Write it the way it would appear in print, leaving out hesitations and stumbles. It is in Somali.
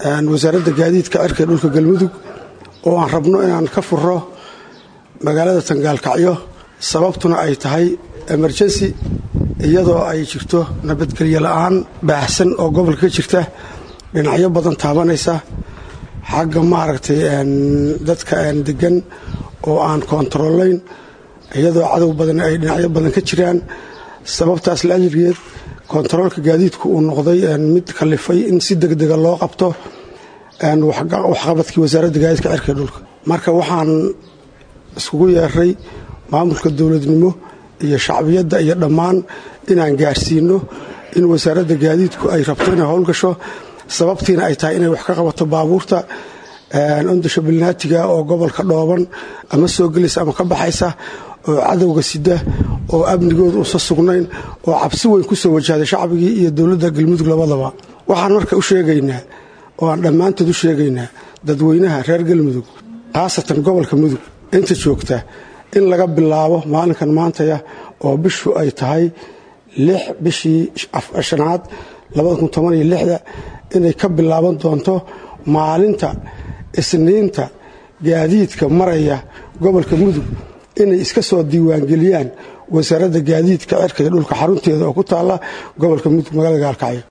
wasaaradda gaadiidka cirka dhulka galmudug oo aan rabno inaan ka furo magaalada Tangaalkacyo sababtuna ay tahay emergency iyadoo ay jirto nabadgelyo la'aan baahsan oo gobolka ka jirta dhinacyo badan taabanaysa xagga maaragtay dadka degan oo aan kontroolayn iyadoo cadow badan ay dhinacyo badan ka jiraan sababtaas la ajirgeed kontroolka gaadiidku uu noqday mid kalifay in si degdeg loo qabto waxqabadkii wasaaradda gaadiidka cirka dhulka marka waxaan iskugu yeeray maamulka dawladnimo iyo shacbiyadda iyo dhammaan inaan gaarsiino in wasaaradda gaadiidku ay rabto inay howl gasho sababtiina ay tahay inay wax ka qabato baabuurta undasha bilnaatiga oo gobolka dhooban ama soo gelaysa ama ka baxaysa oo cadowga sida oo amnigooda u sugnayn oo cabsi weyn ku soo wajahday shacbigii iyo dawladda galmudug labadaba waxaan marka u sheegaynaa oo aan dhammaantood u sheegaynaa dadweynaha reer galmudug khaasatan gobolka mudug inta joogta in laga bilaabo maalinkan maantaya oo bishu ay tahay 6 bishii shanaad 2016 inay ka bilaaban doonto maalinta isniinta gaadiidka maraya gobolka mudug inay iska soo diiwaan geliyaan wasaaradda gaadiidka cirka dhulka xarunteeda oo ku taala gobolka mudug magaalada Gaalkacyo